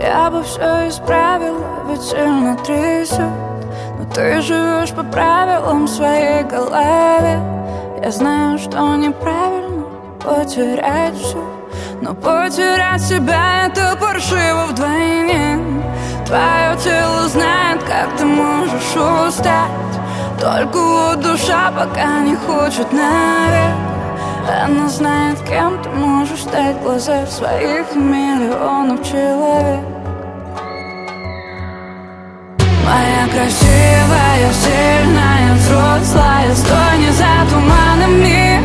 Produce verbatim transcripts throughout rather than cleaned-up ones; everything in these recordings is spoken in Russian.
Я бы все исправила, ведь сильно трясет. Но ты живешь по правилам своей голове. Я знаю, что неправильно потерять все, но потерять себя — это паршиво вдвойне. Твое тело знает, как ты можешь устать. Только вот душа пока не хочет наверх. Она знает, кем ты можешь стать в глазах своих миллионов человек. Моя красивая, сильная, взрослая, стой не за туманами.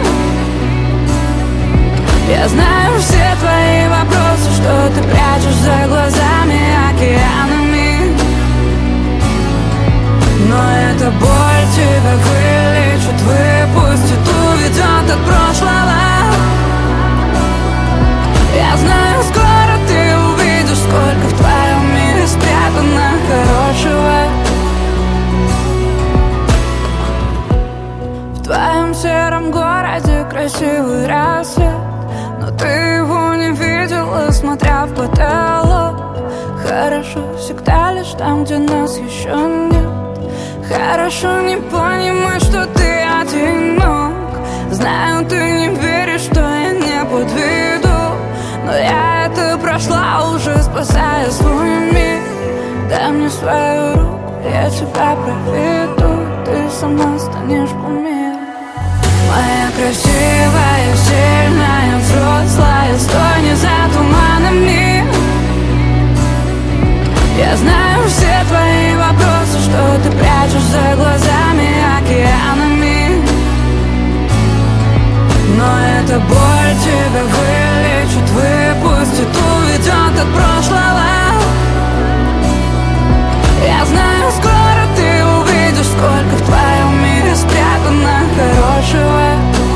Я знаю все твои вопросы, что ты прячешь за глазами океанами. Но эта боль тебя вылечит, выпустит, уведет от прошлого. Я знаю, скоро ты увидишь, сколько в твоем мире спрятано хорошего. В твоем сером городе красивый рассвет, но ты его не видела, смотря в потолок. Хорошо всегда лишь там, где нас еще нет. Хорошо не понимать, что ты одинок. Знаю, ты не веришь, что я не подведу, но я это прошла уже, спасая свой мир. Дай мне свою руку, я тебя проведу. Ты сама станешь кумиром. Моя красивая, сильная, взрослая, стой не за туманами. Я знаю все твои вопросы, что ты прячешь за глазами океанами. Но эта боль тебя вылечит, выпустит, уведет от прошлого. Я знаю, скоро ты увидишь, сколько в твоем мире спрятано хорошего.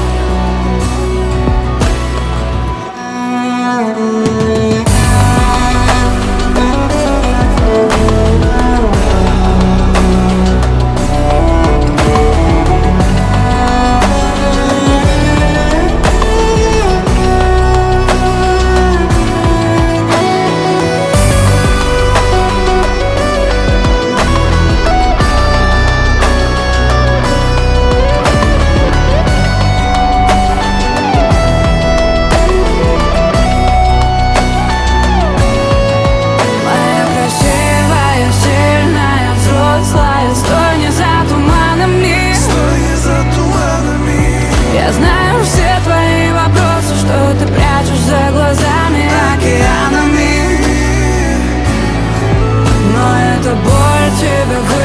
Я знаю все твои вопросы, что ты прячешь за глазами океанами. Но эта боль тебя